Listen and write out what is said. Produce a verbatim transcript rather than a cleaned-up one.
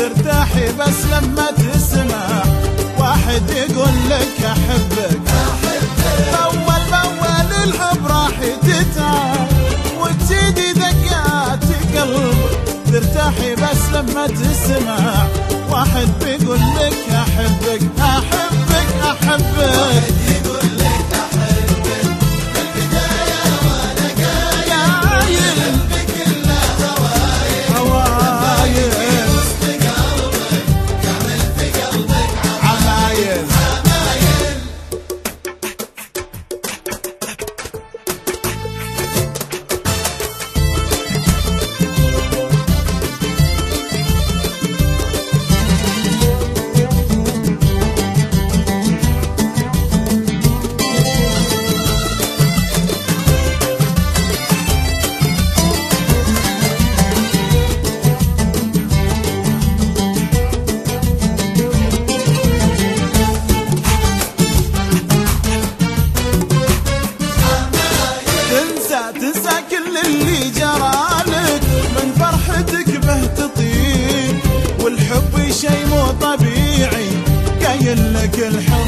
ترتاحي بس لما تسمع واحد يقول لك أحبك. أول بأول الحب راح تتعب وتزيدي دقات قلبك. ترتاحي بس لما تسمع واحد بيقول لك أحبك أحبك أحبك. واحد يقول لك أحبك من البداية وأنا قايل قلبي كله هوايل هوايل وسط قلبك يعمل في قلبك عمايل عمايل. تنسى كل اللي جرالك من فرحتك به تطير. والحب شي مو طبيعي قايل لك الحب